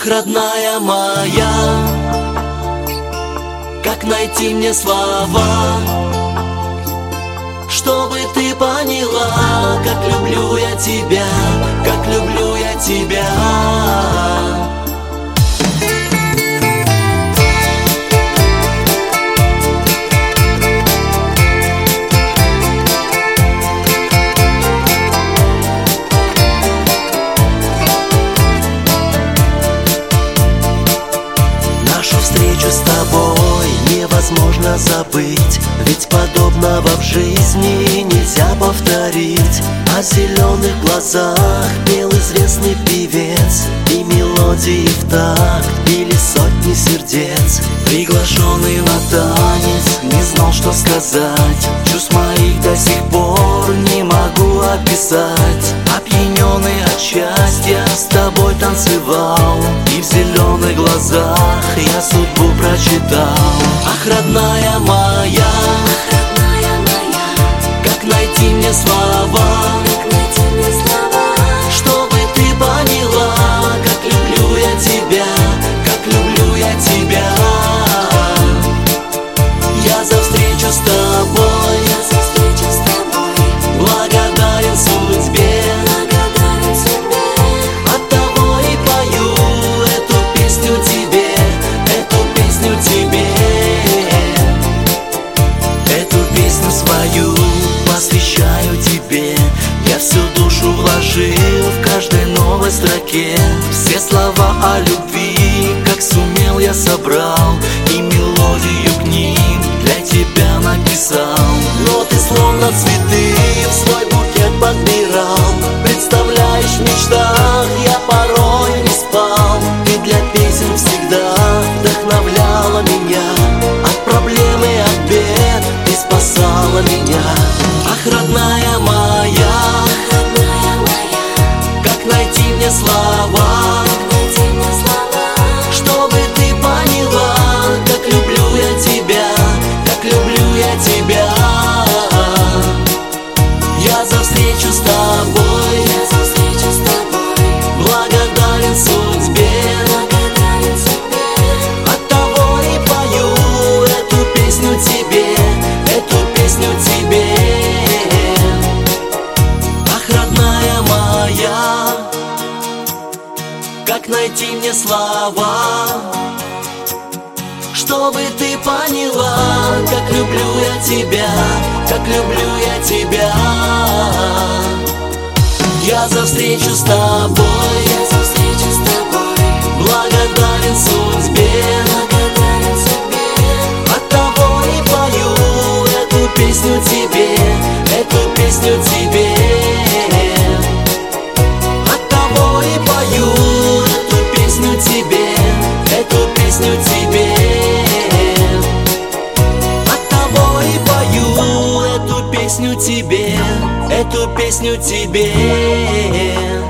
Ах, родная моя, как найти мне слова, чтобы ты поняла, как люблю я тебя, как люблю я тебя. Встречу с тобой невозможно забыть, ведь подобного в жизни нельзя повторить. О зеленых глазах пел известный певец, и мелодии в такт били сотни сердец. Приглашенный на танец не знал, что сказать, чувств моих до сих пор не могу описать. Опьяненный от счастья с тобой танцевал, и в зеленых глазах я судьбу прочитал. Ах, родная моя, как найти мне слова, чтобы ты поняла, как люблю я тебя, как люблю я тебя. Я за встречу с тобой, благодарен судьбе. Оттого и пою эту песню тебе, эту песню тебе. Эту песню свою посвящаю тебе. Я всю душу вложил в каждой новой строке. Все слова о любви, как сумел, я собрал, и мелодию к ним для тебя написал. Но ты словно цветы в свой букет подбирал. Представляешь, в мечтах я порой не спал. Ты для песен всегда вдохновляла меня, от проблем и от бед ты спасала меня. Ах, родная моя, как найти мне слова, чтобы ты поняла, как люблю я тебя, как люблю я тебя. Я за встречу с тобой, благодарен судьбе. Оттого и пою эту песню тебе, эту песню тебе. Ах, родная моя, как найти мне слова, чтобы ты поняла, как люблю я тебя, как люблю я тебя. Я за встречу с тобой, благодарен судьбе. Оттого и пою эту песню тебе, эту песню тебе. Оттого и пою эту песню тебе, эту песню тебе. Оттого и пою эту песню тебе, эту песню тебе.